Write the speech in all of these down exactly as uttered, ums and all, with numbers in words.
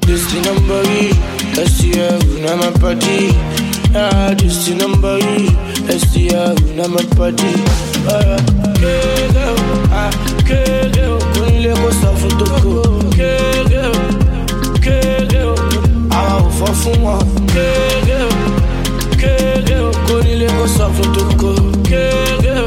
this the number E. S T L, now my party. Ah, this the number E. S T L, now my party. Ah, girl, ah, girl, kunle ko safu toko. Girl, girl, ah, o fa fun wa. Girl, girl, kunle ko safu toko. Girl,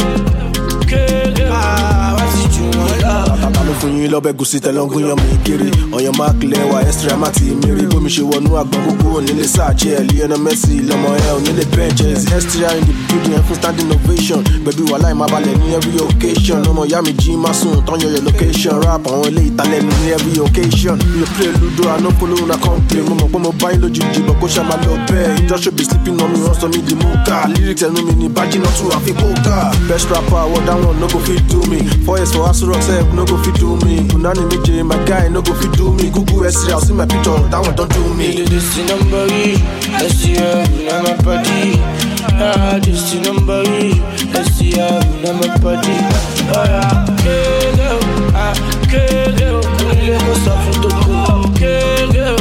girl, ah, what did you want? Fún yín lọ́bẹ̀ gùsì tẹ̀lọ́gún yan mi kiri ọ̀yàn máa kílẹ̀ wá extra má ti mìírí bómi ṣe wọnú àgbọn gbogbo onílé sáàjì ẹ̀ Lionel Messi lọ́mọ ẹ̀ onílé benches extra in the building ẹ̀ fún standing ovation gbẹ̀bí wà láì má balẹ̀ ní every occasion ọmọ ìyá mi jí má sùn tán yọ your location rap àwọn ilé ìtàlẹ́nu ní every occasion you play ludo I no follow una complain mo mọ̀ pé mo bá yín lójijì bọ̀ kó ṣàmà lọ bẹ́ẹ̀ just should be sleeping on me wọ́n sọ mí di múkà lyrics ẹnu mi ní bájí náà tún àfi kókà best rapper award that one no go fit do me four years for Aso Rock sef no go fit do me. Unani me J, my guy, no go fit do me. Google S three, I'll see my picture, that one don't do me. This the number E, S T L, now my party. Ah, this the number E, S T L, now my party. Ah, girl, ah, girl, kunle ko safu toko. Girl,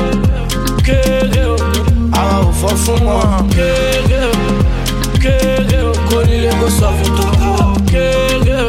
girl, ah, o fa fun wa. Girl, girl, kunle ko safu toko. Girl,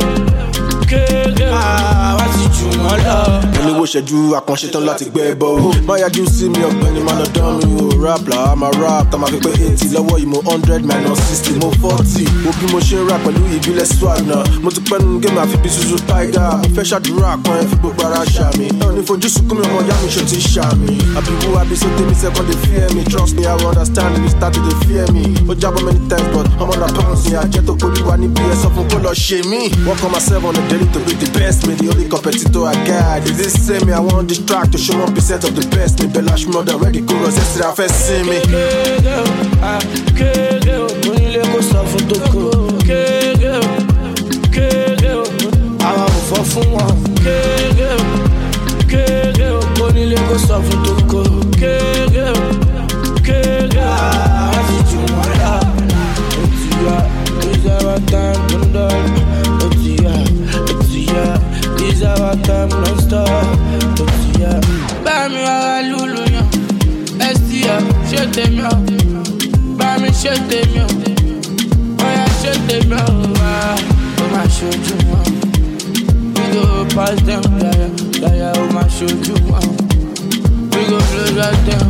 girl, ah, what did you want? Olówó ṣẹ́jú àkànṣe tán láti gbẹ́ bọ́ o. Má yájú sí mi ọ̀gbẹ́ni má lọ dán mi o. Rap là á máa rap tá máa fi pé eighty lọ́wọ́ yìí mo hundred minus sixty mo forty. Wo bí mo ṣe ń rap pẹ̀lú ìbílẹ̀ swag náà. Mo ti pẹ́nu géèmù àfi bí Suzu Tiger. Mo fẹ́ ṣàdúrà kan ẹ fi gbogbo ara ṣàmì. Ẹ ò ní fojú sunkún mi ọmọ ìyá mi ṣe ti ṣàmì. Àbíwú àbísọ tèmi second dey fear me. Trust me I will understand if you start to dey fear me. Ó jábọ̀ many times but ọmọ náà pounds ni àjẹ́ tó kórìí wa níbi ẹ̀ sọ fún kó lọ ṣe mí. Work on myself on a daily to be the best me. The only competitor I got is this same me. I want this track to show one percent of the best me. Belash mother ready chorus yesterday I first see me. Girl, ah, girl, kunle ko safu toko. Girl, girl, ah, o fa fun wa. Girl, girl, kunle ko safu toko. Girl, girl, ah, what did you want? Otiya, is our time to done. Otiya, Otiya, is our time non-stop. Otiya, buy me a lulu yan. S T L, shut them out. Buy me shut them out. Oh yeah, shut them out. Oh my show you want. We go past them, yeah, yeah, yeah. Oh my show you want. We go close right them.